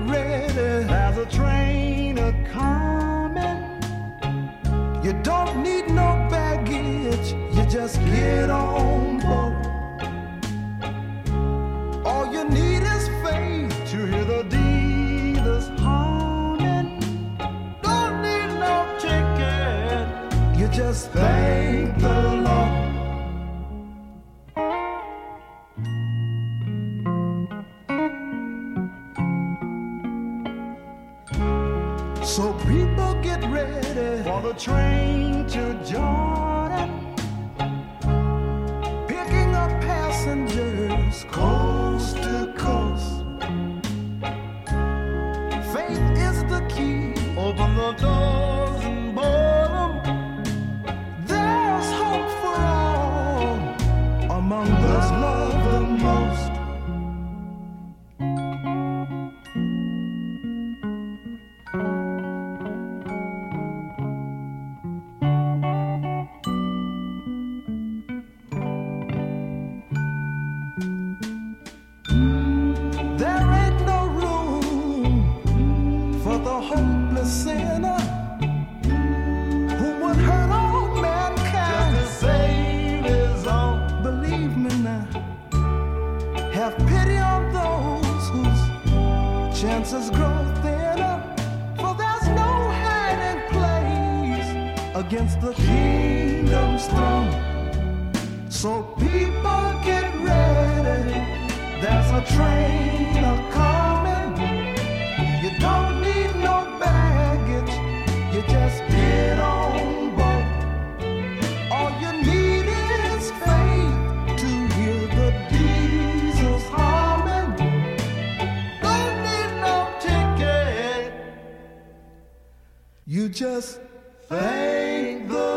ready. There's a train a-coming. You don't need no baggage. You just get on board. All you need is faith to hear the dealers humming. Don't need no ticket. You just thank the Lord. So people get ready for the train to Jordan, picking up passengers coast to coast. Faith is the key. Open the doors and board 'em. There's hope for all among those loved the most. Sinner who would hurt all mankind just to save his own. Believe me now, have pity on those whose chances grow thinner, for there's no hiding place against the kingdom's throne. So people get ready, there's a train a-coming. You don't need no baggage, you just get on board. All you need is faith to hear the diesels humming. Don't need no ticket, you just thank the